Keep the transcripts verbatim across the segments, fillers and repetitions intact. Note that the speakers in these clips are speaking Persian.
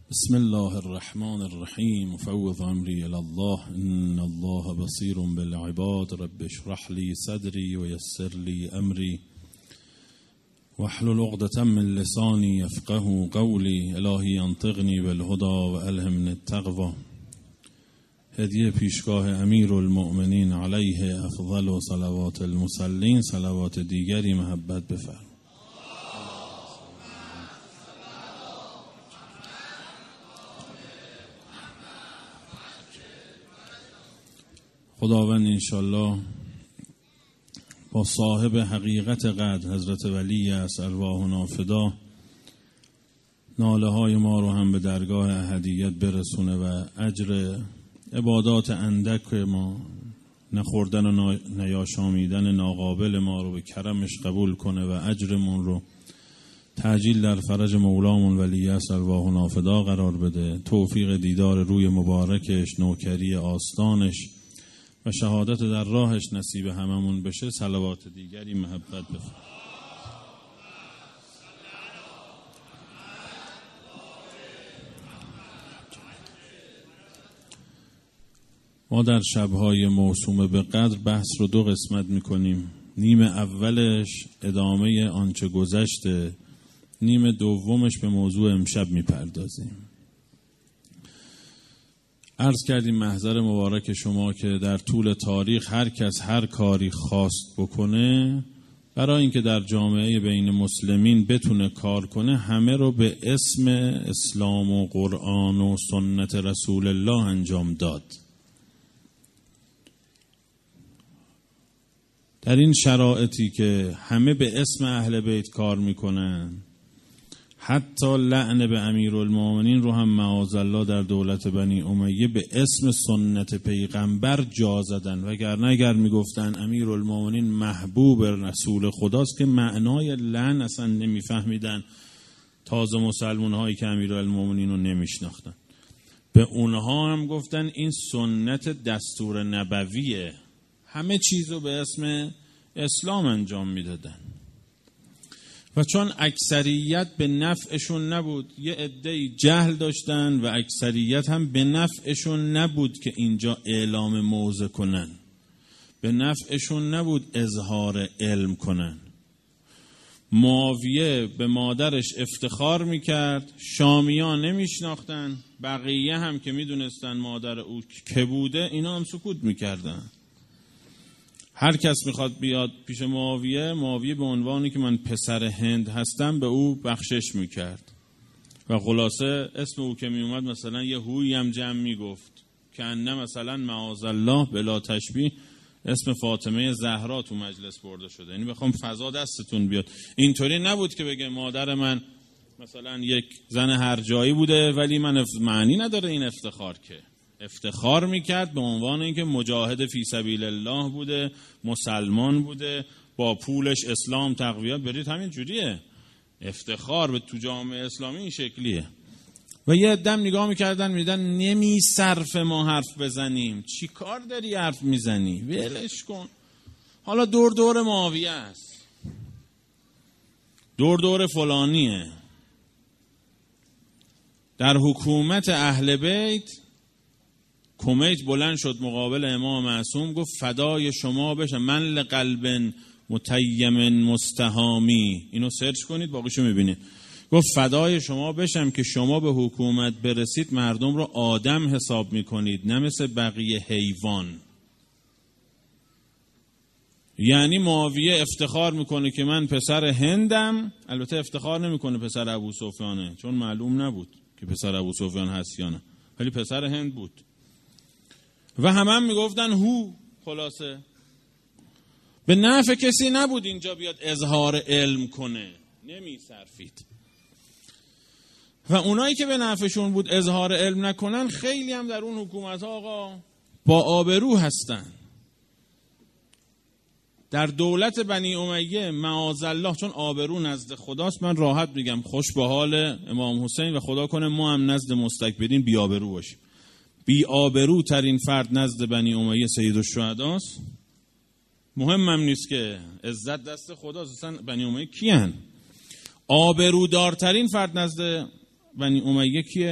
بسم الله الرحمن الرحیم مفوض امری الی الله ان الله بصیر بالعباد رب اشرح لی صدری و یسر لی امری واحلل عقدة من لسانی یفقهوا قولی الهی انطقنی بالهدی و الهمنی التقوی. هدیه پیشگاه امیرالمؤمنین علیه افضل و صلوات المصلین، صلوات دیگری محبت بفرمایید. خداوند انشالله با صاحب حقیقت قدر حضرت ولی است ارواحنا فدا ناله های ما رو هم به درگاه احدیت برسونه و اجر عبادات اندک ما، نخوردن و نیاشامیدن ناقابل ما رو به کرمش قبول کنه و اجرمون رو تعجیل در فرج مولامون ولی است ارواحنا فدا قرار بده. توفیق دیدار روی مبارکش، نوکری آستانش و شهادت در راهش نصیب هممون بشه. صلوات دیگری محبت بفرمایید. ما در شبهای موسوم به قدر بحث رو دو قسمت میکنیم. نیم اولش ادامه آنچه گذشته، نیم دومش به موضوع امشب میپردازیم. عرض کردیم محضر مبارک شما که در طول تاریخ هر کس هر کاری خواست بکنه برای اینکه در جامعه بین مسلمین بتونه کار کنه، همه رو به اسم اسلام و قرآن و سنت رسول الله انجام داد. در این شرایطی که همه به اسم اهل بیت کار میکنن، حتی لعن به امیرالمؤمنین رو هم معاذالله در دولت بنی امیه به اسم سنت پیغمبر جا زدن، وگرنه اگر میگفتن امیرالمؤمنین محبوب رسول خداست که معنای لعن اصلا نمیفهمیدن. تازه مسلمان هایی که امیرالمؤمنین رو نمیشناختن به اونها هم گفتن این سنت دستور نبویه. همه چیز رو به اسم اسلام انجام میدادن و چون اکثریت به نفعشون نبود، یه عده‌ای جهل داشتن و اکثریت هم به نفعشون نبود که اینجا اعلام موعظه کنن، به نفعشون نبود اظهار علم کنن. معاویه به مادرش افتخار میکرد، شامیان نمیشناختن، بقیه هم که میدونستن مادر او که بوده اینا هم سکوت میکردن. هر کس میخواد بیاد پیش معاویه، معاویه به عنوانی که من پسر هند هستم به او بخشش میکرد و خلاصه اسم او که میومد مثلا یه هویی هم جمع میگفت که انه مثلا معاذالله بلا تشبیه اسم فاطمه زهرا تو مجلس برده شده. یعنی بخوام فضا دستتون بیاد. اینطوری نبود که بگه مادر من مثلا یک زن هر جایی بوده ولی من اف... معنی نداره این افتخار، که افتخار میکرد به عنوان اینکه مجاهد فی سبیل الله بوده، مسلمان بوده، با پولش اسلام تقویت. برید همین جوریه افتخار به تو جامعه اسلامی این شکلیه. و یه دم نگاه میکردن میدن نمی صرف ما حرف بزنیم، چی کار داری حرف میزنی، ولش کن. حالا دور دور معاویه است، دور دور فلانیه. در حکومت اهل بیت کمیت بلند شد مقابل امام معصوم، گفت فدای شما بشم من لقلب متیم مستهامی. اینو سرچ کنید باقیشو میبینید. گفت فدای شما بشم که شما به حکومت برسید مردم رو آدم حساب میکنید نه مثل بقیه حیوان. یعنی معاویه افتخار میکنه که من پسر هندم، البته افتخار نمیکنه پسر ابو سفیانه چون معلوم نبود که پسر ابو سفیان هست یا نه، ولی پسر هند بود و همه هم میگفتن هو. خلاصه به نفع کسی نبود اینجا بیاد اظهار علم کنه، نمی صرفید. و اونایی که به نفعشون بود اظهار علم نکنن خیلی هم در اون حکومت آقا با آبرو هستن. در دولت بنی امیه معاذالله چون آبرو نزد خداست، من راحت میگم خوش به حال امام حسین و خدا کنه ما هم نزد مستکبرین بی آبرو باشیم. بی آبرو ترین فرد نزد بنی امیه سید الشهداست. مهمم نیست که عزت دست خداست، اصلا بنی امیه کیان؟ آبرودارترین فرد نزد بنی امیه کیه؟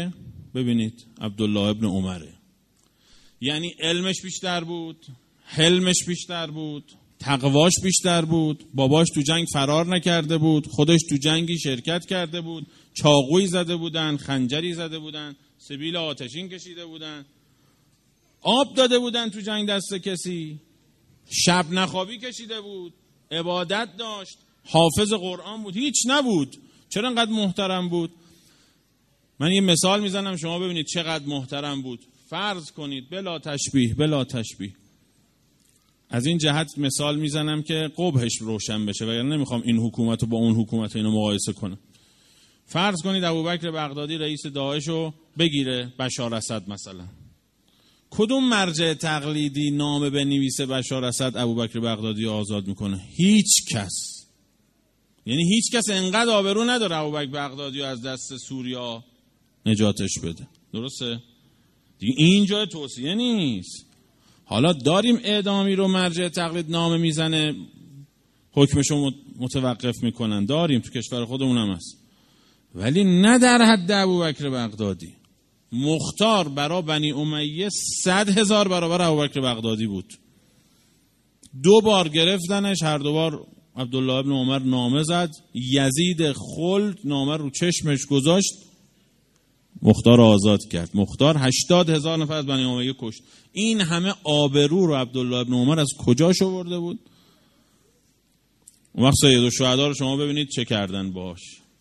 ببینید عبدالله ابن عمره. یعنی علمش بیشتر بود، حلمش بیشتر بود، تقواش بیشتر بود، باباش تو جنگ فرار نکرده بود، خودش تو جنگی شرکت کرده بود، چاقویی زده بودن، خنجری زده بودن، سبیل آتشین کشیده بودن، آب داده بودن تو جنگ دست کسی، شب نخوابی کشیده بود، عبادت داشت، حافظ قرآن بود، هیچ نبود. چرا انقدر محترم بود؟ من یه مثال میزنم شما ببینید چقدر محترم بود. فرض کنید بلا تشبیه بلا تشبیه از این جهت مثال میزنم که قبحش روشن بشه، وگرنه نمیخوام این حکومت رو با اون حکومت اینو مقایسه کنم. فرض کنید ابوبکر بغدادی رئیس داعش رو بگیره بشار اسد مثلا. کدوم مرجع تقلیدی نامه بنویسه بشار اسد ابوبکر بغدادی رو آزاد میکنه؟ هیچ کس. یعنی هیچ کس انقدر آبرو نداره ابوبکر بغدادی رو از دست سوریا نجاتش بده. درسته؟ دیگه اینجا توصیه نیست. حالا داریم اعدامی رو مرجع تقلید نامه میزنه حکمشو متوقف میکنن، داریم تو کشور خودمون هم هست، ولی نه در حد ابوبکر بغدادی. مختار برای بنی امیه صد هزار برابر ابوبکر بغدادی بود. دو بار گرفتنش، هر دو بار عبدالله ابن عمر نامه زد، یزید خلد نامه رو چشمش گذاشت، مختار آزاد کرد. مختار هشتاد هزار نفر از بنی امیه کشت. این همه آبرو رو عبدالله ابن عمر از کجاش آورده بود؟ اون وقت سید الشهدا رو شما ببینید چه کردن باش.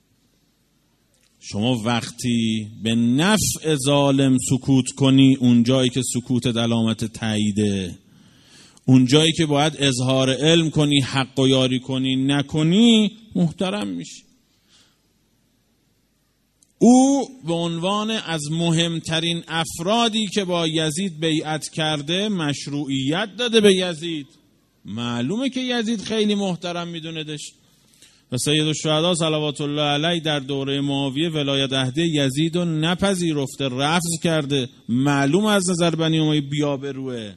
شما وقتی به نفع ظالم سکوت کنی، اون جایی که سکوت علامت تاییده، اون جایی که باید اظهار علم کنی، حق و یاری کنی، نکنی، محترم میشی. او به عنوان از مهمترین افرادی که با یزید بیعت کرده مشروعیت داده به یزید. معلومه که یزید خیلی محترم میدوندش. و سید الشهدا صلوات الله علیه در دوره معاویه ولایت عهده یزید رو نپذیرفته، رفض کرده. معلوم از نظر بنی امیه بی‌آبروئه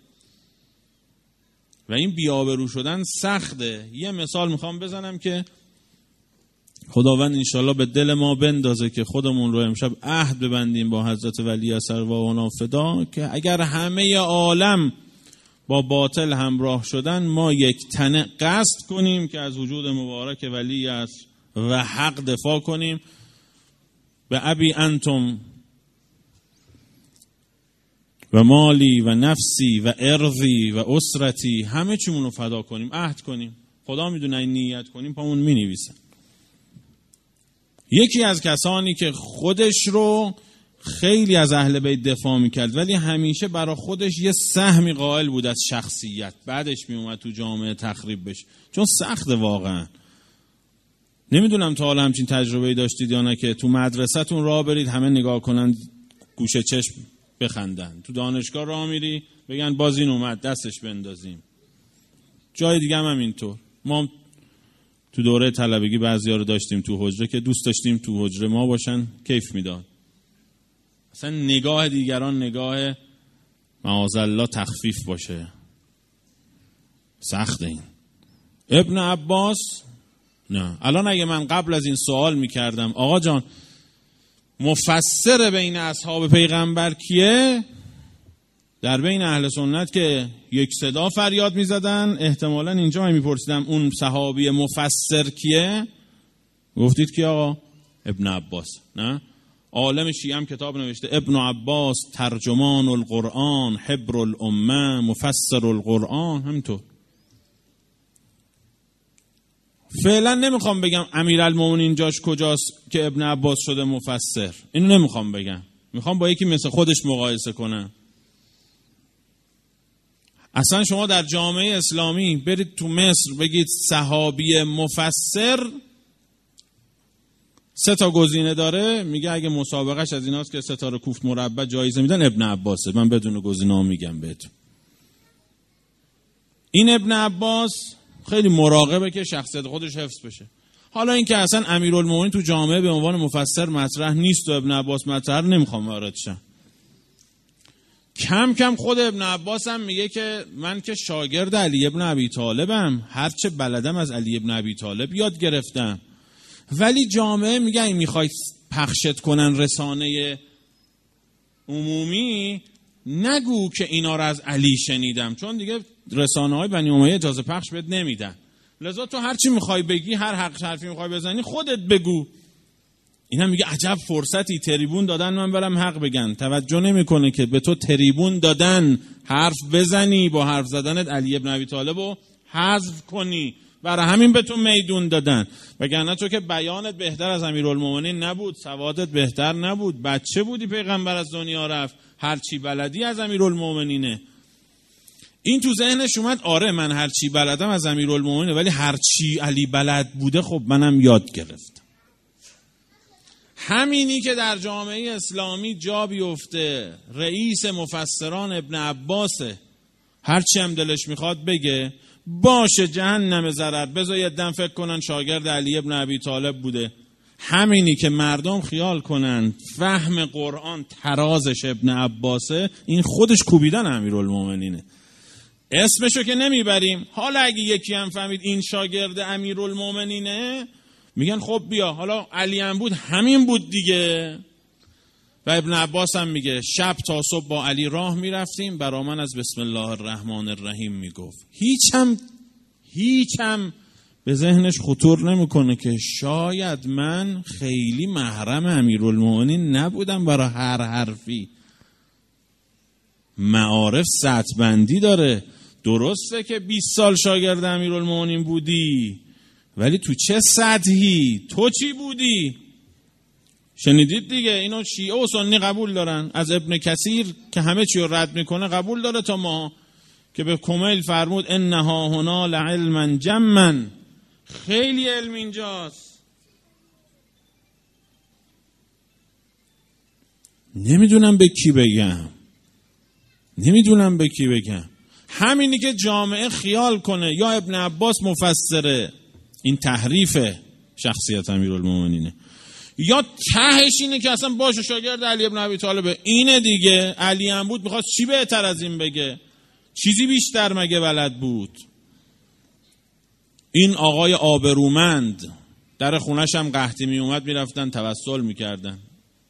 و این بی‌آبرو شدن سخته. یه مثال میخوام بزنم که خداوند انشالله به دل ما بندازه که خودمون رو امشب عهد ببندیم با حضرت ولی اثر و اونا فدا، که اگر همه عالم با باطل همراه شدن، ما یک تنه قصد کنیم که از وجود مبارک ولی اثر و حق دفاع کنیم. به ابی انتم و مالی و نفسی و ارضی و اسرتی، همه چیمون رو فدا کنیم، عهد کنیم. خدا میدونه این نیت کنیم پامون می نویسن. یکی از کسانی که خودش رو خیلی از اهل بیت دفاع میکرد ولی همیشه برای خودش یه سهمی قائل بود از شخصیت، بعدش میومد تو جامعه تخریب بشه، چون سخته واقعا. نمیدونم تا حالا همچین تجربه‌ای داشتید یا نه که تو مدرسه‌تون راه برید همه نگاه کنن گوشه چشم بخندن، تو دانشگاه راه میری بگن باز این اومد دستش بندازیم. جای دیگه هم همینطور. ما تو دوره طلبگی بعضیا رو داشتیم تو حجره که دوست داشتیم تو حجره ما باشن، کیف میداد. اصلا نگاه دیگران نگاه معاذالله تخفیف باشه، سخت این. ابن عباس نه. الان اگه من قبل از این سوال میکردم آقا جان مفسر بین اصحاب پیغمبر کیه، در بین اهل سنت که یک صدا فریاد میزدن، احتمالاً اینجا هم میپرسیدم اون صحابی مفسر کیه، گفتید کی آقا؟ ابن عباس. نه؟ عالم شیعه هم کتاب نوشته ابن عباس ترجمان القرآن، حبر الامه، مفسر القرآن. همینطور. فعلا نمیخوام بگم امیرالمومنین جاش کجاست که ابن عباس شده مفسر، اینو نمیخوام بگم، میخوام با یکی مثل خودش مقایسه کنم. اصلا شما در جامعه اسلامی برید تو مصر بگید صحابی مفسر، سه تا گزینه داره، میگه اگه مسابقهش از ایناست که ستاره کوفت مربع جایزه میدن ابن عباسه. من بدون گزینه‌ها میگم بهتون. این ابن عباس خیلی مراقبه که شخصیت خودش حفظ بشه. حالا این که اصلا امیرالمومنین تو جامعه به عنوان مفسر مطرح نیست و ابن عباس مطرح، نمیخوام وارد شم. کم کم خود ابن عباس هم میگه که من که شاگرد علی ابن ابی طالبم، هرچه بلدم از علی ابن ابی طالب یاد گرفتم. ولی جامعه میگه این میخوای پخشت کنن رسانه عمومی نگو که اینا رو از علی شنیدم، چون دیگه رسانه های بنی امیه اجازه پخش بهت نمیدن. لذا تو هر چی میخوای بگی، هر حق حرفی میخوای بزنی خودت بگو. اینا میگه عجب فرصتی تریبون دادن من برم حق بگن. توجه نمیکنه که به تو تریبون دادن حرف بزنی، با حرف زدنت علی ابن ابی طالب رو حذف کنی، برای همین به تو میدون دادن. وگرنه تو که بیانت بهتر از امیرالمومنین نبود، سوادت بهتر نبود، بچه بودی پیغمبر از دنیا رفت، هر چی بلدی از امیرالمومنینه. این تو ذهنش اومد آره من هر چی بلدم از امیرالمومنینه، ولی هر چی علی بلد بوده خب منم یاد گرفتم. همینی که در جامعه اسلامی جا بیفته، رئیس مفسران ابن عباسه، هرچی هم دلش میخواد بگه، باشه جهنم ضرر، بذار یه دم فکر کنن شاگرد علی ابن ابی طالب بوده. همینی که مردم خیال کنن فهم قرآن ترازش ابن عباسه، این خودش کوبیدن امیرالمومنینه. اسمشو که نمیبریم، حالا اگه یکی هم فهمید این شاگرد امیرالمومنینه، میگن خب بیا، حالا علی هم بود همین بود دیگه. و ابن عباس هم میگه شب تا صبح با علی راه میرفتیم، برا من از بسم الله الرحمن الرحیم میگفت. هیچ هم هیچ هم به ذهنش خطور نمیکنه که شاید من خیلی محرم امیرالمومنین نبودم برای هر حرفی. معارف سطح بندی داره. درسته که بیست سال شاگرد امیرالمومنین بودی، ولی تو چه سطحی؟ تو چی بودی؟ شنیدید دیگه، اینو شیعه و سنی قبول دارن. از ابن کثیر که همه چی رو رد میکنه قبول داره، تا ما که به کمیل فرمود انها هنا لعلما جما، خیلی علم اینجاست. نمیدونم به کی بگم نمیدونم به کی بگم همینی که جامعه خیال کنه یا ابن عباس مفسره، این تحریف شخصیت امیرالمومنینه، یا تهش اینه که اصلا باشه شاگرد علی ابن ابی طالبه. اینه دیگه، علی هم بود میخواست چی بهتر از این بگه؟ چیزی بیشتر مگه بلد بود؟ این آقای آبرومند در خونش هم قحطی می اومد میرفتن توسل میکردن.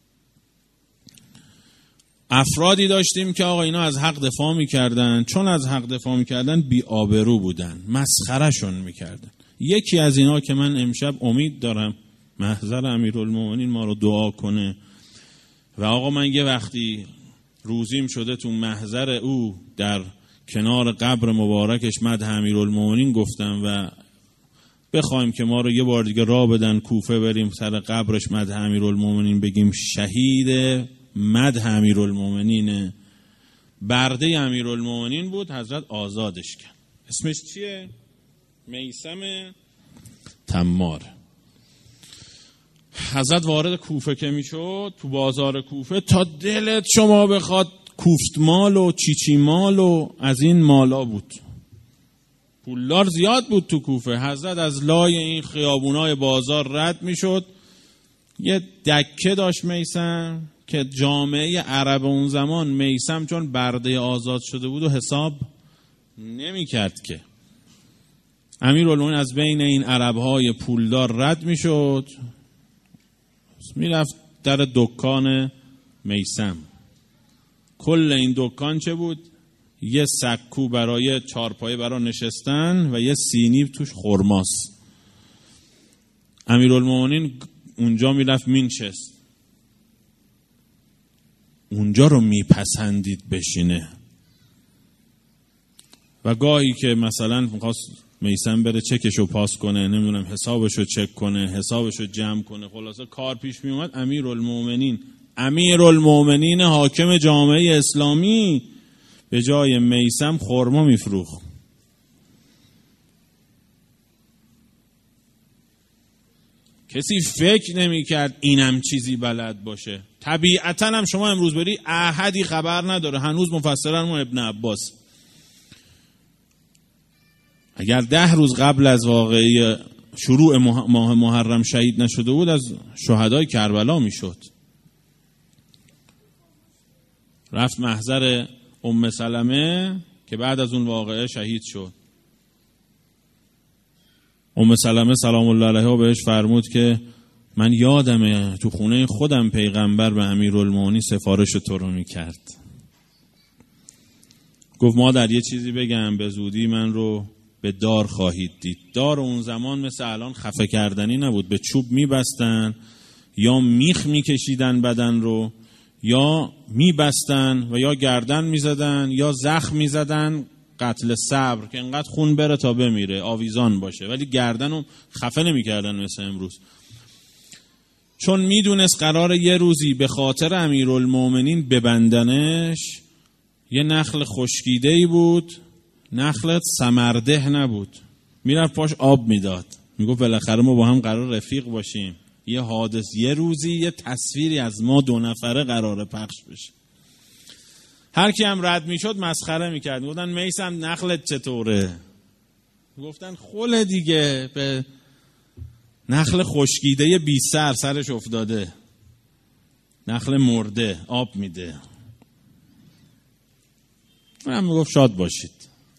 افرادی داشتیم که آقا اینا از حق دفاع میکردن، چون از حق دفاع میکردن بی آبرو بودن، مسخره شون میکردن. یکی از اینا که من امشب امید دارم محضر امیرالمومنین ما رو دعا کنه، و آقا من یه وقتی روزیم شده تو محضر او در کنار قبر مبارکش مدح امیرالمومنین گفتم و بخوایم که ما رو یه بار دیگه راه بدن کوفه بریم سر قبرش مدح امیرالمومنین بگیم، شهید مدح امیرالمومنینه، برده امیرالمومنین بود، حضرت آزادش کرد. اسمش چیه؟ میثم تمار. حضرت وارد کوفه که میشد، تو بازار کوفه، تا دلت شما بخواد کوفت مال و چیچی مال و از این مالا بود، پولدار زیاد بود تو کوفه. حضرت از لای این خیابونای بازار رد میشد، یه دکه داشت میثم که جامعه عرب اون زمان میثم چون برده آزاد شده بود و حساب نمی کرد که. امیرالمومنین از بین این عربهای پولدار رد می شد، می رفت در دکان میثم. کل این دکان چه بود؟ یه سکو برای چارپایه برای نشستن و یه سینی توش خرماست. امیرالمومنین اونجا می رفت می نشست، اونجا رو میپسندید بشینه. و گاهی که مثلا میخواست میثم بره چکشو پاس کنه، نمیدونم حسابشو چک کنه، حسابشو جمع کنه، خلاصه کار پیش میومد، امیرالمومنین امیرالمومنین حاکم جامعه اسلامی به جای میثم خرما میفروخت. کسی فکر نمی کرد اینم چیزی بلد باشه. طبیعتا هم شما امروز بری احدی خبر نداره، هنوز مفسران ابن عباس. اگر ده روز قبل از واقعه شروع ماه محرم شهید نشده بود، از شهدای کربلا میشد. رفت محضر ام سلمه که بعد از اون واقعه شهید شد. ام سلمه سلام الله علیها بهش فرمود که من یادمه تو خونه خودم پیغمبر به امیرالمومنین سفارش تو رو میکرد. گفت مادر یه چیزی بگم، به زودی من رو به دار خواهید دید. دار اون زمان مثل الان خفه کردنی نبود، به چوب میبستن یا میخ میکشیدن بدن رو، یا میبستن و یا گردن میزدن یا زخم میزدن، قتل صبر که انقدر خون بره تا بمیره، آویزان باشه، ولی گردن رو خفه نمیکردن مثل امروز. چون میدونست قرار یه روزی به خاطر امیرالمومنین ببندنش، یه نخل خشکیده‌ای بود، نخلت ثمرده نبود، میرفت پاش آب میداد، میگفت بالاخره ما با هم قرار رفیق باشیم، یه حادث یه روزی یه تصویری از ما دو نفره قراره پخش بشه. هر کی هم رد میشد مسخره میکرد، میگفتن میثم نخلت چطوره؟ میگفتن خل دیگه، به نخل خشکیده بی سر سرش افتاده، نخل مرده آب میده. من میگفت شاد باشید.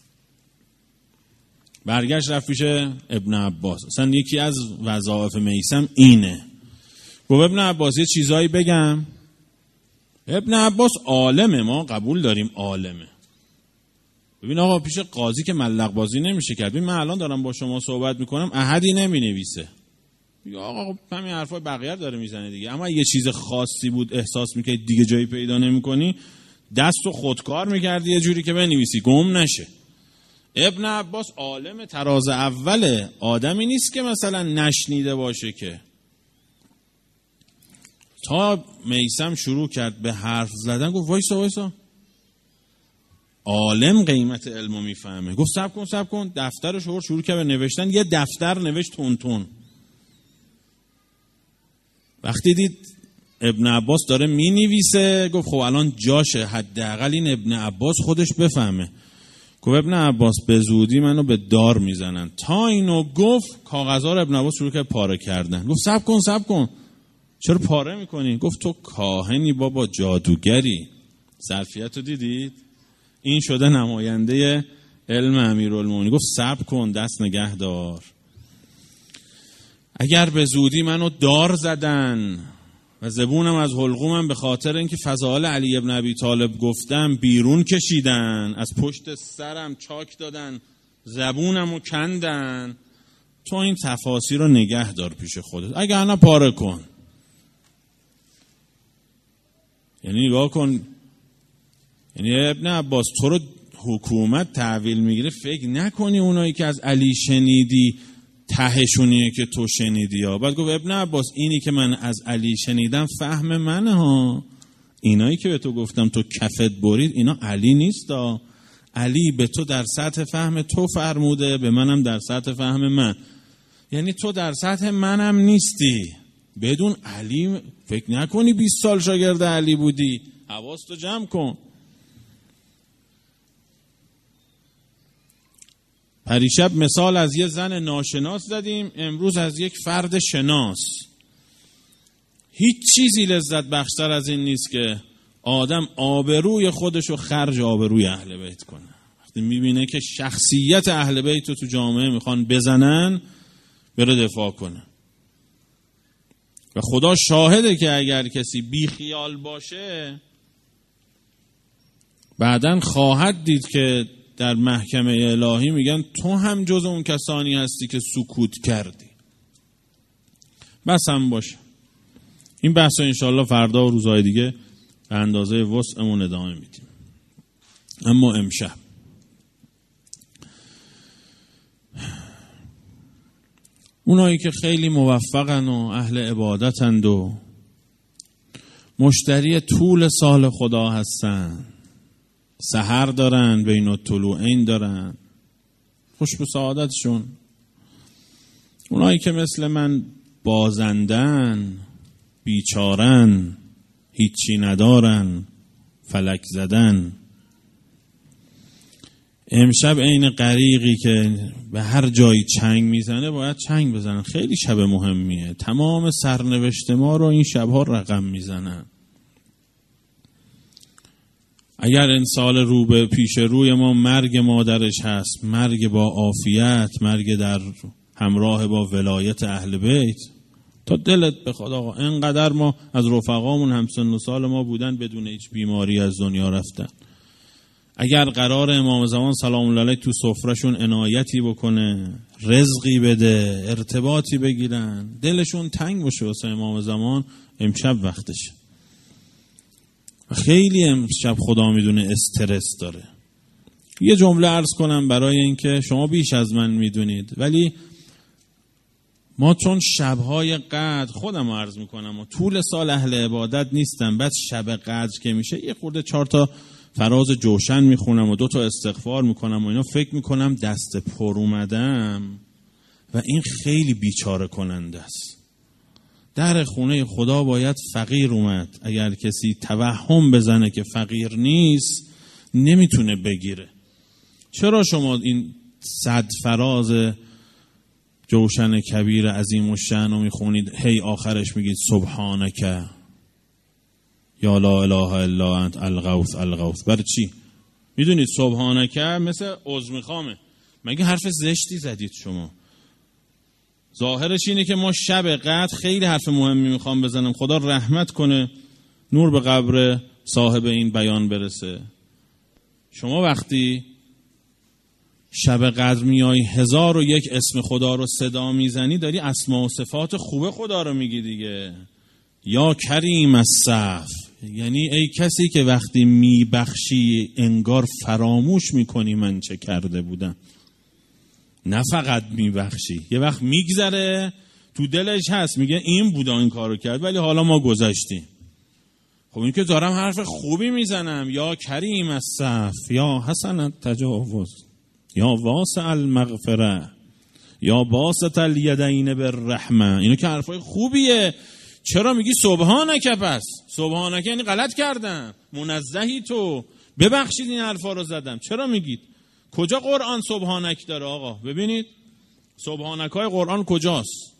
برگشت رفت پیش ابن عباس. اصلا یکی از وظایف میثم اینه. گفت ابن عباس یه چیزایی بگم. ابن عباس عالمه، ما قبول داریم عالمه. ببین آقا پیش قاضی که ملق بازی نمیشه کرد. ببین من الان دارم با شما صحبت میکنم، احدی نمینویسه. یا آقا همین حرفای بقیه داره میزنه دیگه. اما یه چیز خاصی بود احساس میکردی دیگه جایی پیدا نمیکنی، دستو خودکار میکردی یه جوری که بنویسی گم نشه. ابن عباس عالم تراز اوله، آدمی نیست که مثلا نشنیده باشه که. تا میثم شروع کرد به حرف زدن گفت وایسا وایسا، عالم قیمت علمو میفهمه. گفت صبر کن صبر کن، دفترش رو شروع کرد به نوشتن. یه دفتر نوشت تون تون. وقتی دید ابن عباس داره می نویسه گفت خب الان جاشه، حداقل این ابن عباس خودش بفهمه. گفت ابن عباس به زودی منو به دار میزنن. تا اینو گفت کاغذها رو ابن عباس شروع کرد پاره کردن. گفت صبر کن صبر کن، چرا پاره میکنی؟ گفت تو کاهنی بابا، جادوگری. ظرفیت رو دیدید؟ این شده نماینده علم امیرالمومنین. گفت صبر کن، دست نگه دار. اگر به زودی منو دار زدن و زبونم از حلقومم به خاطر اینکه فضائل علی ابن ابی طالب گفتم بیرون کشیدن، از پشت سرم چاک دادن، زبونمو کندن، تو این تفاصیل رو نگه دار پیش خودت، اگر نه پاره کن. یعنی نگاه کن، یعنی ابن عباس تو رو حکومت تحویل میگیره، فکر نکنی اونایی که از علی شنیدی تهشونیه که تو شنیدی ها. بعد گفت ابن عباس اینی که من از علی شنیدم فهم منه ها، اینایی که به تو گفتم تو کفت برید اینا علی نیست ها. علی به تو در سطح فهم تو فرموده، به منم در سطح فهم من. یعنی تو در سطح منم نیستی. بدون علی فکر نکنی بیست سال شاگرد علی بودی، حواستو جمع کن. پریشب مثال از یه زن ناشناس زدیم، امروز از یک فرد شناس. هیچ چیزی لذت بخشتر از این نیست که آدم آبروی خودشو خرج آبروی اهل بیت کنه. وقتی میبینه که شخصیت اهل بیت رو تو جامعه میخوان بزنن، بره دفاع کنه. و خدا شاهده که اگر کسی بی خیال باشه بعدن خواهد دید که در محکمه الهی میگن تو هم جز اون کسانی هستی که سکوت کردی. بس هم باشه. این بحث رو انشاءالله فردا و روزهای دیگه به اندازه وسعمون ادامه میدیم. اما امشب اونایی که خیلی موفقن و اهل عبادتند و مشتری طول سال خدا هستن، سحر دارن، بین الطلوعین دارن، خوش به سعادتشون. اونایی که مثل من بازندن، بیچارن، هیچی ندارن، فلک زدن، امشب عین غریقی که به هر جایی چنگ میزنه باید چنگ بزنن. خیلی شب مهمیه. تمام سرنوشت ما رو این شبها رقم میزنن. اگر انسان رو به پیش روی ما مرگ مادرش هست، مرگ با عافیت، مرگ در همراه با ولایت اهل بیت، تا دلت بخواد آقا. اینقدر ما از رفقامون همسن و سال ما بودن بدون هیچ بیماری از دنیا رفتن. اگر قرار امام زمان سلام الله علیه تو سفرهشون عنایتی بکنه، رزقی بده، ارتباطی بگیرن، دلشون تنگ بشه واسه امام زمان، امشب وقتشه. خیلی امشب خدا میدونه استرس داره. یه جمله عرض کنم برای اینکه شما بیش از من میدونید، ولی ما چون شبهای قدر، خودم عرض میکنم و طول سال اهل عبادت نیستم، بعد شب قدر که میشه یه خورده چهار تا فراز جوشن میخونم و دو تا استغفار میکنم و اینا، فکر میکنم دست پر اومدم و این خیلی بیچاره کننده است. در خونه خدا باید فقیر اومد. اگر کسی توهم بزنه که فقیر نیست نمیتونه بگیره. چرا شما این صد فراز جوشن کبیر عظیم الشأن رو میخونید، هی آخرش میگید سبحانک یا لا اله الا انت الغوث الغوث؟ برای چی؟ میدونید سبحانک مثل عذر میخوامه. مگه حرف زشتی زدید شما؟ ظاهرش اینه که ما شب قدر خیلی حرف مهمی میخوام بزنم، خدا رحمت کنه نور به قبر صاحب این بیان برسه. شما وقتی شب قدر میای هزار و یک اسم خدا رو صدا میزنی، داری اسما و صفات خوب خدا رو میگی دیگه. یا کریم الصف، یعنی ای کسی که وقتی میبخشی انگار فراموش میکنی من چه کرده بودم. نه فقط میبخشی، یه وقت میگذره تو دلش هست میگه این بودا این کارو کرد ولی حالا ما گذاشتیم. خب این که دارم حرف خوبی میزنم، یا کریم الصف، یا حسن التجاوز، یا واسع المغفره، یا باسط الیدین بالرحمه، اینو که حرفای خوبیه. چرا میگی سبحانک؟ پس سبحانک یعنی غلط کردم، منزهی تو، ببخشید این حرفا رو زدم. چرا میگید؟ کجا قرآن سبحانک داره آقا؟ ببینید سبحانک های قرآن کجاست؟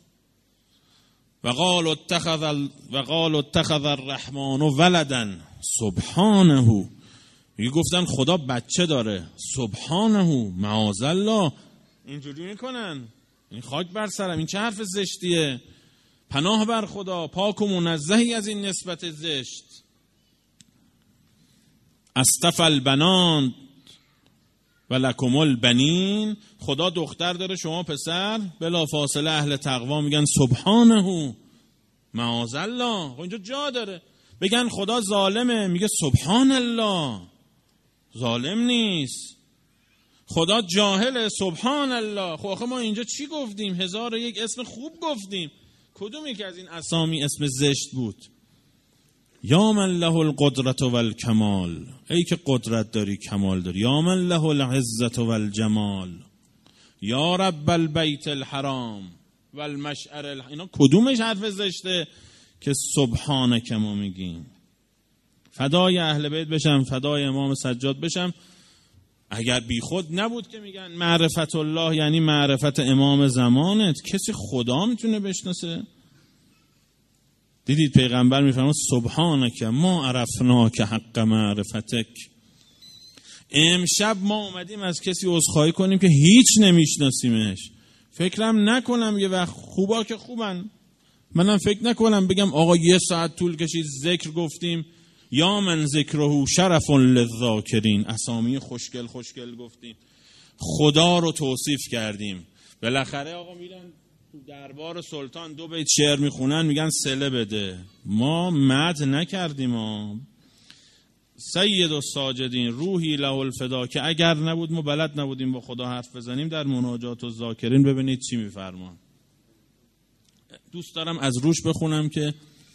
وقال اتخذ ال... وقال اتخذ الرحمن ولدا سبحانه. میگه گفتن خدا بچه داره، سبحانه، معاذ الله. اینجوری میکنن، این خاک بر سرم، این چه حرف زشتیه. پناه بر خدا، پاک و منزهی از این نسبت زشت. اصطفى البنات و لکم البنین، خدا دختر داره شما پسر. بلا فاصله اهل تقوا میگن سبحانه، معاذ الله. اینجا جا داره بگن خدا ظالمه، میگه سبحان الله، ظالم نیست. خدا جاهله، سبحان الله. خب آخه ما اینجا چی گفتیم؟ هزار و یک اسم خوب گفتیم. کدوم یک از این اسامی اسم زشت بود؟ یا من له القدرت والکمال، ای که قدرت داری کمال داری. یا من له العزت والجمال، یا رب البیت الحرام والمشعر الح... اینا کدومش حرف زشته که سبحانک ما میگیم؟ فدای اهل بیت بشم، فدای امام سجاد بشم. اگر بی خود نبود که میگن معرفت الله یعنی معرفت امام زمانت. کسی خدا میتونه بشناسه؟ دیدید پیغمبر میفرماد سبحانک ما عرفناک حق معرفتک. امشب ما اومدیم از کسی عذرخواهی کنیم که هیچ نمیشناسیمش. فکرم نکنم یه وقت خوبا که خوبن، منم فکر نکنم بگم آقا یه ساعت طول کشید ذکر گفتیم، یا من ذکره شرف للذاکرین، اسامی خوشگل خوشگل گفتیم، خدا رو توصیف کردیم. بالاخره آقا میرن تو دربار سلطان دو بیت شعر میخونن، میگن صله بده. ما مد نکردیم. ما سید الساجدین روحی له الفدا، که اگر نبود ما بلد نبودیم با خدا حرف بزنیم. در مناجات الذاکرین ببینید چی میفرمان. دوست دارم از روش بخونم که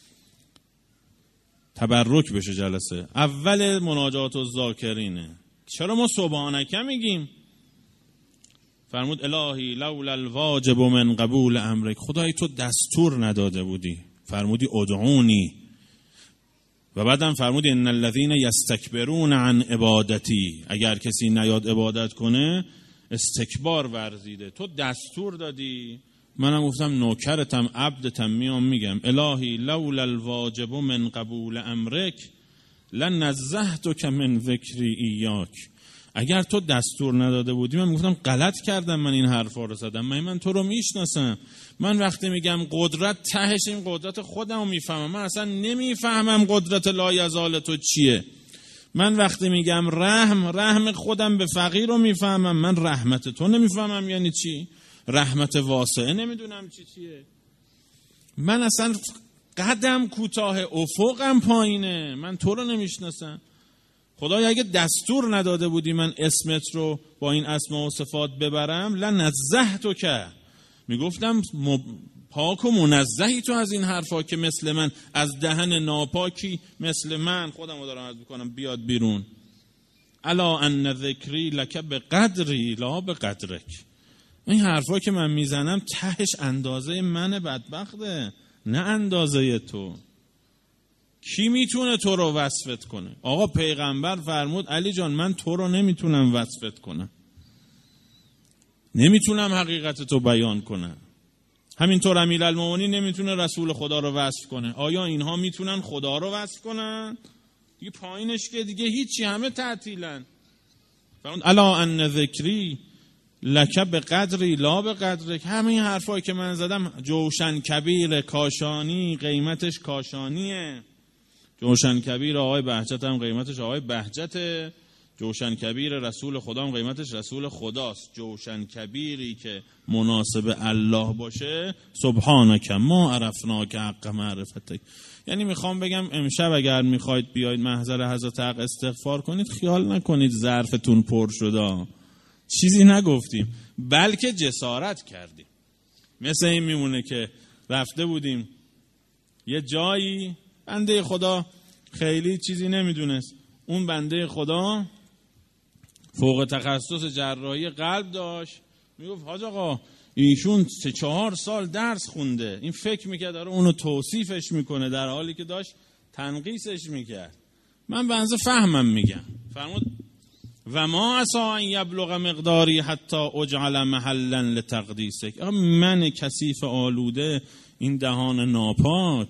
تبرک بشه جلسه. اول مناجات الذاکرینه. چرا ما سبحانک میگیم؟ فرمود الهی لولا الواجب من قبول امرک، خدای تو دستور نداده بودی، فرمودی ادعونی. و بعدم فرمودی ان الذين یستکبرون عن عبادتی، اگر کسی نیاد عبادت کنه استکبار ورزیده. تو دستور دادی، منم گفتم نوکرتم عبدتم، میام میگم الهی لولا الواجب من قبول امرک لنزهتک من ذکری ایاک. اگر تو دستور نداده بودی من میگفتم غلط کردم، من این حرفا رو زدم، من من تو رو میشناسم. من وقتی میگم قدرت، تهش این قدرت خودم رو میفهمم. من اصلا نمیفهمم قدرت لایزال تو چیه. من وقتی میگم رحم، رحم خودم به فقیر رو میفهمم. من رحمت تو نمیفهمم یعنی چی. رحمت واسعه نمیدونم چی چیه. من اصلا قدم کوتاه، افقم پایینه، من تو رو نمیشناسم. خدایا اگه دستور نداده بودی من اسمت رو با این اسما و صفات ببرم، لنزه تو که میگفتم پاک و منزهی تو از این حرفا که مثل من از دهن ناپاکی مثل من، خودم رو دارم عرض میکنم، بیاد بیرون. الا ان ذکری لک بقدری لا بقدرک. این حرفا که من میزنم تهش اندازه من بدبخته، نه اندازه تو. کی میتونه تو رو وصفت کنه؟ آقا پیغمبر فرمود علی جان من تو رو نمیتونم وصفت کنم، نمیتونم حقیقت تو بیان کنم. همینطور امیرالمومنین نمیتونه رسول خدا رو وصف کنه. آیا اینها میتونن خدا رو وصف کنن؟ دیگه پایینش که دیگه هیچی، همه تعطیلن. فرمود الا ان ذکری لک بقدری لا بقدرک. همین حرفایی که من زدم، جوشن کبیر کاشانی قیمتش کاشانیه. جوشن کبیر آقای بهجت هم قیمتش آقای بهجته. جوشن کبیر رسول خدا هم قیمتش رسول خداست. جوشن کبیری که مناسب الله باشه، سبحانک ما عرفناک حق معرفتک. یعنی میخوام بگم امشب اگر میخواید بیاید محضر حضرت حق استغفار کنید، خیال نکنید ظرفتون پر شده، چیزی نگفتیم، بلکه جسارت کردیم. مثل این میمونه که رفته بودیم یه جایی، بنده خدا خیلی چیزی نمیدونست، اون بنده خدا فوق تخصص جراحی قلب داشت، میگفت حاج آقا ایشون سه چهار سال درس خونده، این فکر میکرد داره اونو توصیفش میکنه در حالی که داشت تنقیصش میکرد. من بنزه فهمم میگم. فرمود و ما عسا ان یبلغ مقداری حتی اجعل محلا لتقدیسک. من کثیف آلوده، این دهان ناپاک.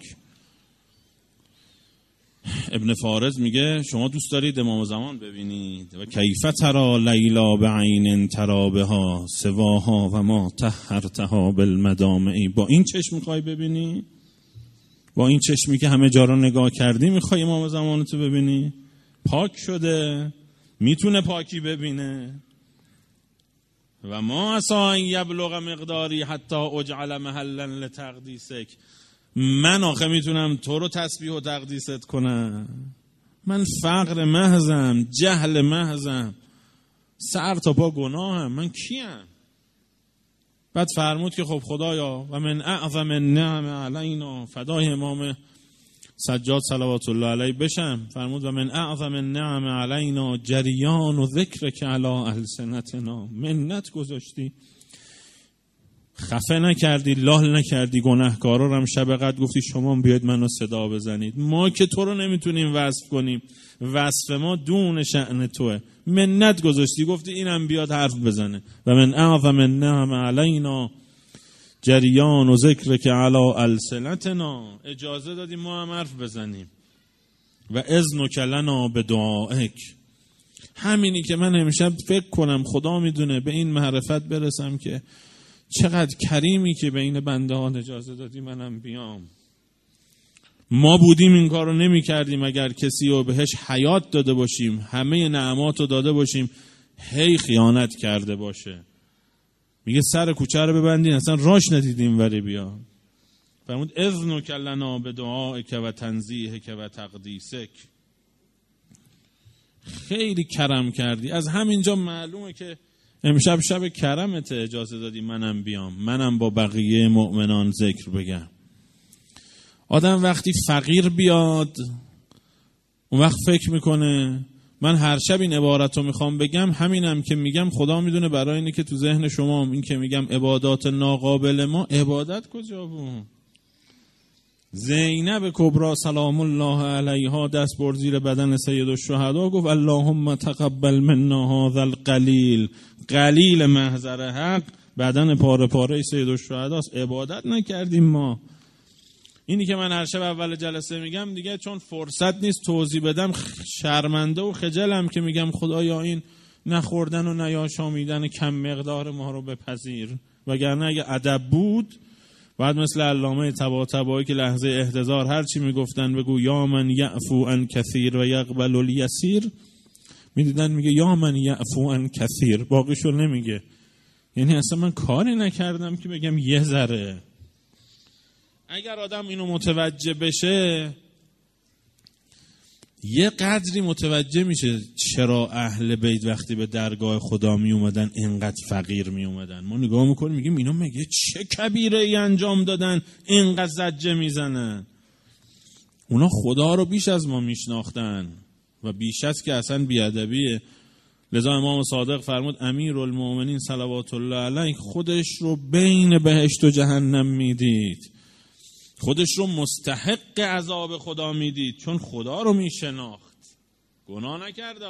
ابن فارز میگه شما دوست دارید امام زمان ببینید و کیف ترا لیلا بعین ترا بها سواها و ما طهرتها بالمدامع. با این چشم میخوای ببینی؟ با این چشمی که همه جا رو نگاه کردی میخوای امام زمان تو ببینی؟ پاک شده، میتونه پاکی ببینه. و ما عسا ان یبلغ مقداری حتی اجعل محلا لتقدیسک. من آخه میتونم تو رو تسبیح و تقدیست کنم؟ من فقر محضم، جهل محضم، سر تا پا گناهم، من کیم؟ بعد فرمود که خب خدایا و من اعظم النعم علینا، فدای امام سجاد صلوات الله علیه بشم، فرمود و من اعظم النعم علینا جریان و ذکرک علی السنتنا. منت گذاشتی، خفه نکردی، لال نکردی، گناهکارا رو هم شب قدر گفتی شما بیاید منو صدا بزنید. ما که تو رو نمیتونیم وصف کنیم، وصف ما دون شأن توه. منت گذاشتی، گفتی اینم بیاد حرف بزنه. و من اعظم النعم علینا جریان و ذکر که علی السنتنا. اجازه دادی ما هم حرف بزنیم. و اذنک لنا بدعائک. همینی که من امشب فکر کنم خدا میدونه به این معرفت برسم که چقدر کریمی که بین بنده ها اجازه دادی منم بیام. ما بودیم این کار رو نمی کردیم. اگر کسی رو بهش حیات داده باشیم، همه نعمات رو داده باشیم، هی خیانت کرده باشه. میگه سر کوچه رو ببندین، اصلا راش ندیدیم ولی بیا. فرمود اذنک لنا بدعائک و تنزیهک و تقدیسک. خیلی کرم کردی. از همینجا معلومه که امشب شب کرمت، اجازه دادی منم بیام، منم با بقیه مؤمنان ذکر بگم. آدم وقتی فقیر بیاد اون وقت فکر میکنه من هر شب این عبارت رو میخوام بگم، همینم که میگم خدا میدونه برای اینه که تو ذهن شما این که میگم عبادات ناقابل ما، عبادت کجا بود؟ زینب کبرا سلام الله علیها دست برد زیر بدن سید الشهدا، گفت اللهم تقبل منا هذا القلیل. قلیل محضر حق بدن پاره پاره سید الشهداست. عبادت نکردیم ما. اینی که من هر شب اول جلسه میگم دیگه چون فرصت نیست توضیح بدم، شرمنده و خجلم که میگم خدایا این نخوردن و نیاشامیدن کم مقدار ما رو بپذیر. وگرنه اگه ادب بود بعد مثل علامه طباطبایی که لحظه احتضار هر چی میگفتن بگو یا من یعفو عن کثیر و یقبل الیسیر، میدیدن میگه یا من یعفو عن کثیر، باقیشو نمیگه. یعنی اصلا من کاری نکردم که بگم یه ذره. اگر آدم اینو متوجه بشه یه قدری متوجه میشه چرا اهل بیت وقتی به درگاه خدا می اومدن اینقدر فقیر می اومدن. ما نگاه میکنیم میگیم اینا مگه چه کبیره ای انجام دادن اینقدر زجه میزنن؟ اونا خدا رو بیش از ما میشناختن و بیش از که اصلا بیادبیه. لذا امام صادق فرمود امیرالمومنین صلوات الله علیه خودش رو بین بهشت و جهنم میدید، خودش رو مستحق عذاب خدا میدید، چون خدا رو میشناخت، گناه نکرده.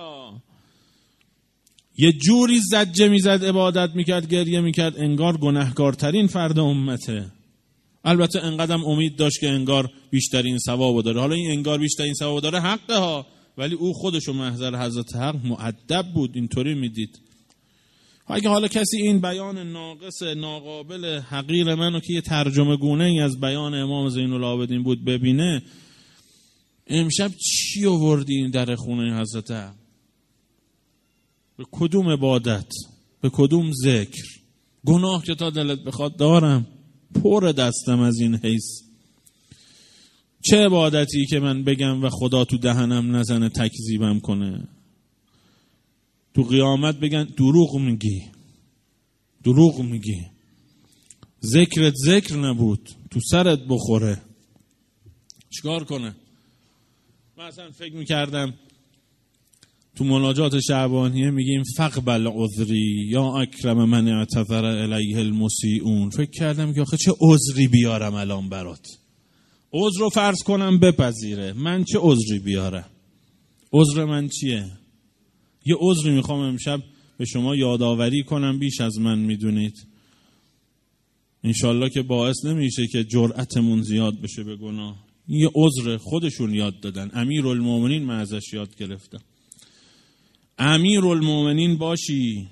یه جوری زجه میزد، عبادت میکرد، گریه میکرد انگار گناهکارترین فرد امته. البته انقدرم امید داشت که انگار بیشترین ثوابو داره. حالا این انگار بیشترین ثوابو داره حقه ها، ولی او خودشو محضر حضرت حق مؤدب بود، اینطوری میدید. اگه حالا کسی این بیان ناقص ناقابل حقیر منو که یه ترجمه گونه ای از بیان امام زین العابدین بود ببینه، امشب چی آوردی این در خونه حضرت حق؟ به کدوم عبادت؟ به کدوم ذکر؟ گناه که تا دلت بخواد دارم، پر دستم از این حیث. چه عبادتی که من بگم و خدا تو دهنم نزنه تکذیبم کنه؟ تو قیامت بگن دروغ میگی، دروغ میگی، ذکرت ذکر نبود، تو سرت بخوره. چیکار کنه؟ من اصلا فکر میکردم تو مناجات شعبانیه میگیم فقبل عذری یا اکرم من اعتذر الیه المسیئون. فکر کردم که آخه چه عذری بیارم الان برات؟ عذر رو فرض کنم بپذیره، من چه عذری بیارم؟ عذر من چیه؟ یه عذری میخوام امشب به شما یادآوری کنم، بیش از من میدونید. انشالله که باعث نمیشه که جرأتمون زیاد بشه به گناه. یه عذر خودشون یاد دادن، امیرالمومنین من ازش یاد گرفتم. امیرالمومنین باشی،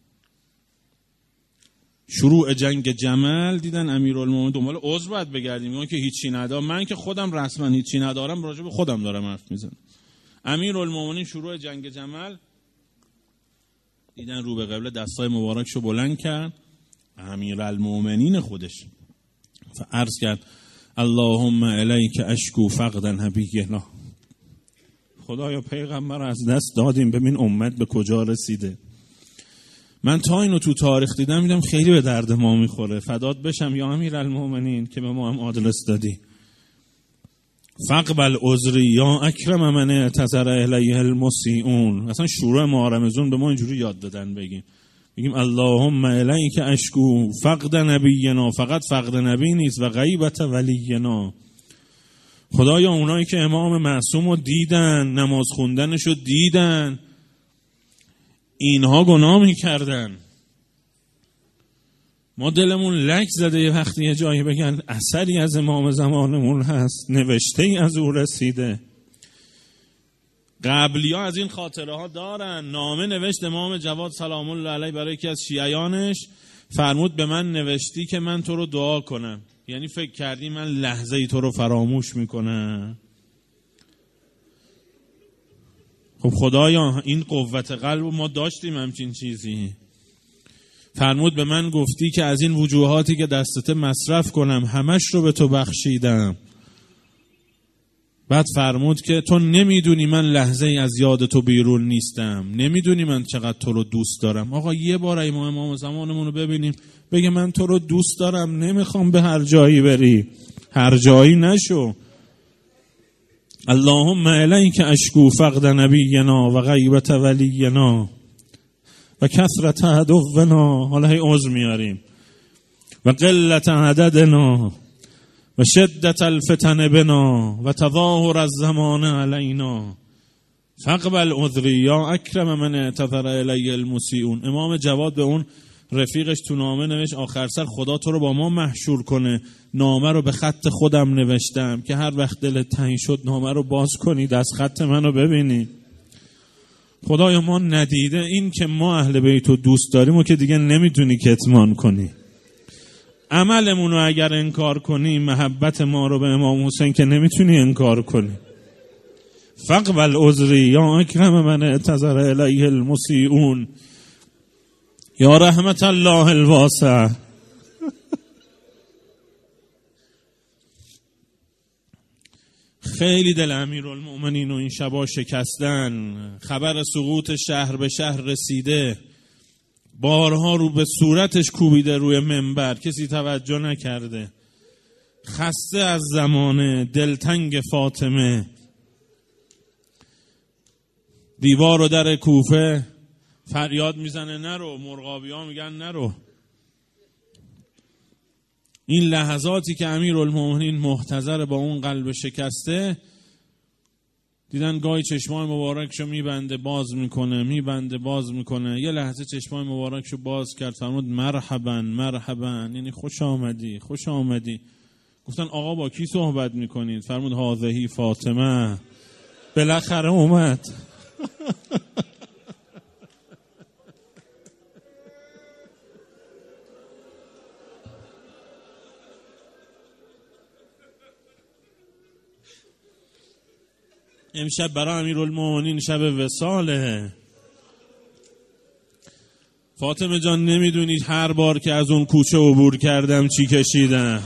شروع جنگ جمل دیدن امیرالمومنین دنبال عذر باید بگردیم، میگن که هیچی ندارم. من که خودم رسما هیچی ندارم، راجع به خودم دارم حرف میزنم. امیرالمومنین شروع جنگ جمل دیدن رو به قبله، دستای مبارکشو بلند کرد، امیرالمومنین خودش عرض کرد اللهم الیک اشکو فقد نبینا. خدایا پیغمبر از دست دادیم، ببین امت به کجا رسیده. من تا اینو تو تاریخ دیدم، میدم خیلی به درد ما میخوره، فدات بشم یا امیرالمومنین که به ما هم آدرس دادی. فقبل عذری یا اکرم من اعتذر الیه المسیئون. اصلا شروع ماه رمضان به ما اینجوری یاد دادن بگیم بگیم اللهم الیک اشکو فقد نبینا. فقط فقد نبی نیست و غیبت ولینا. خدایا اونایی که امام معصوم رو دیدن، نماز خوندنشو دیدن، اینها گناه میکردن، ما دلمون لک زده یه وقتی یه جایی بگن اثری از امام زمانمون هست، نوشته ای از او رسیده. قبلی ها از این خاطره ها دارن. نامه نوشت امام جواد سلام الله علیه برای یکی از شیعیانش، فرمود به من نوشتی که من تو رو دعا کنم. یعنی فکر کردی من لحظه ای تو رو فراموش میکنم؟ خب خدایا این قوت قلب ما داشتیم همچین چیزی. فرمود به من گفتی که از این وجوهاتی که دستت مصرف کنم همش رو به تو بخشیدم. بعد فرمود که تو نمیدونی من لحظه ای از یاد تو بیرون نیستم، نمیدونی من چقدر تو رو دوست دارم. آقا یه بار ای ما امام زمانمون رو ببینیم بگه من تو رو دوست دارم، نمیخوام به هر جایی بری، هر جایی نشو. اللهم الیک اشکو فقد نبینا و غیبت ولینا و کثرت عدونا. حالا هی عذر میاریم. و قلت عددنا و شدت الفتن بنا و تظاهر الزمان علینا. فقبل عذری یا اکرم من اعتذر الیه المسیئون. امام جواد به اون رفیقش تو نامه نوشت آخر سر خدا تو رو با ما محشور کنه. نامه رو به خط خودم نوشتم که هر وقت دلت تنگ شد نامه رو باز کنی، دست خط منو ببینی. خدایا ما ندیده این که ما اهل بیت رو دوست داریم و که دیگه نمیتونی کتمان کنی. عملمون رو اگر انکار کنی، محبت ما رو به امام حسین که نمیتونی انکار کنی. فقبل عذری یا اکرم من اعتذر الیه المسیئون یا رحمت الله الواسع. خیلی دل امیرالمؤمنین و این شبا شکستن. خبر سقوط شهر به شهر رسیده، بارها رو به صورتش کوبیده روی منبر، کسی توجه نکرده. خسته از زمانه، دلتنگ فاطمه. دیوار و در کوفه فریاد میزنه نرو، مرغابی ها میگن نرو. این لحظاتی که امیرالمؤمنین محتضر با اون قلب شکسته، دیدن گاهی چشمای مبارکشو میبنده باز میکنه، میبنده باز میکنه. یه لحظه چشمای مبارکشو باز کرد، فرمود مرحبا مرحبا، یعنی خوش آمدی خوش آمدی. گفتن آقا با کی صحبت میکنید؟ فرمود هذهی فاطمه، بالاخره اومد. امشب برای امیرالمؤمنین شب وصاله. فاطمه جان نمیدونید هر بار که از اون کوچه عبور کردم چی کشیدم.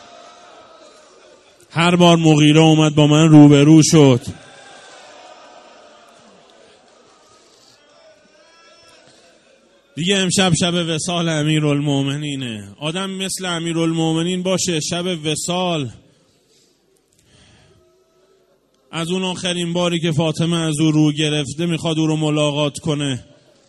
هر بار مغیره اومد با من روبرو شد. دیگه امشب شب وصال امیرالمؤمنینه. آدم مثل امیرالمؤمنین باشه شب وصال، از اون آخرین باری که فاطمه از او رو گرفته میخواد او رو ملاقات کنه،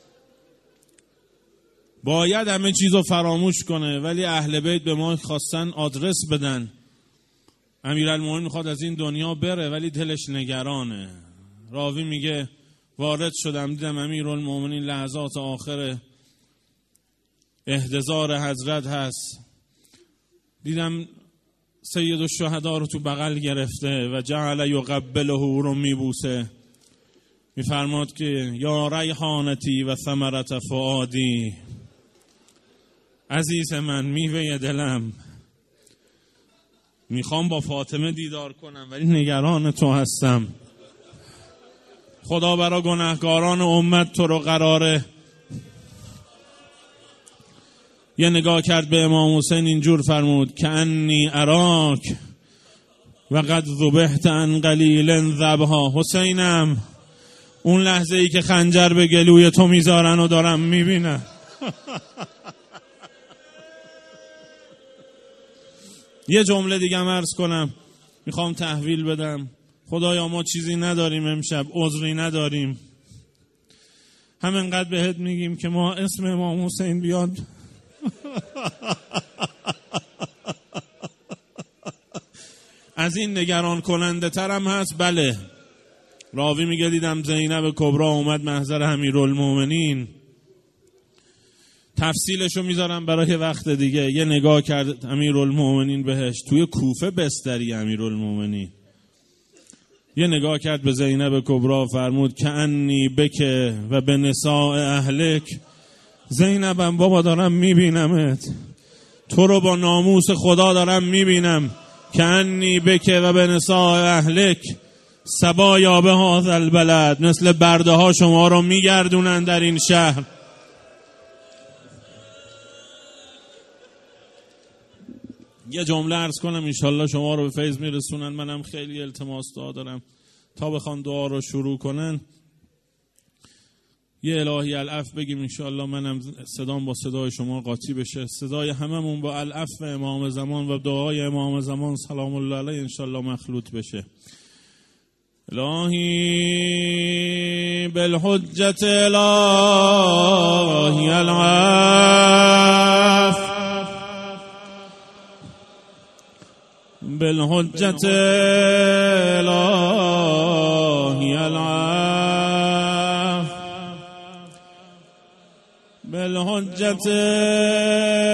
باید همه چیز رو فراموش کنه. ولی اهل بیت به ما خواستن آدرس بدن. امیرالمؤمنین میخواد از این دنیا بره ولی دلش نگرانه. راوی میگه وارد شدم دیدم امیرالمؤمنین لحظات آخر احتضار حضرت هست، دیدم سید الشهدا رو تو بغل گرفته و جعل یقبله رو میبوسه. میفرماد که یا ریحانتی و ثمرت فؤادی، عزیز من میوه دلم، میخوام با فاطمه دیدار کنم ولی نگران تو هستم. خدا برای گناهکاران امت تو رو قراره. یه نگاه کرد به امام حسین، اینجور فرمود که انی اراک و قد ذبحت عن قلیل ذبحا. حسینم اون لحظه ای که خنجر به گلوی تو میذارن و دارم میبینم. یه جمله دیگه هم عرض کنم، میخوام تحویل بدم. خدایا ما چیزی نداریم امشب، عذری نداریم، همینقدر بهت میگیم که ما اسم امام حسین بیاد از این نگران کننده ترم هست. بله، راوی میگه دیدم زینب کبرا اومد محضر امیرالمؤمنین. تفصیلشو میذارم برای وقت دیگه. یه نگاه کرد امیرالمؤمنین بهش، توی کوفه بستری امیرالمؤمنین. یه نگاه کرد به زینب کبرا، فرمود که انی بکه و به نساء اهلک. زینبم بابا دارم میبینمت، تو رو با ناموس خدا دارم میبینم. که انی بکه و به نساء اهلک سبایا به هذا البلد، مثل برده ها شما رو میگردونن در این شهر. یه جمله عرض کنم انشالله شما رو به فیض میرسونن. منم خیلی التماس دعا دارم تا بخوان دعا رو شروع کنن. یه الهی العفو بگیم انشالله منم صدام با صدای شما قاطی بشه، صدای هممون با العفو امام زمان و دعای امام زمان سلام الله علیه انشالله مخلوط بشه. الهی بالحجت الهی العفو، بالحجت الهی العفو، بالحجت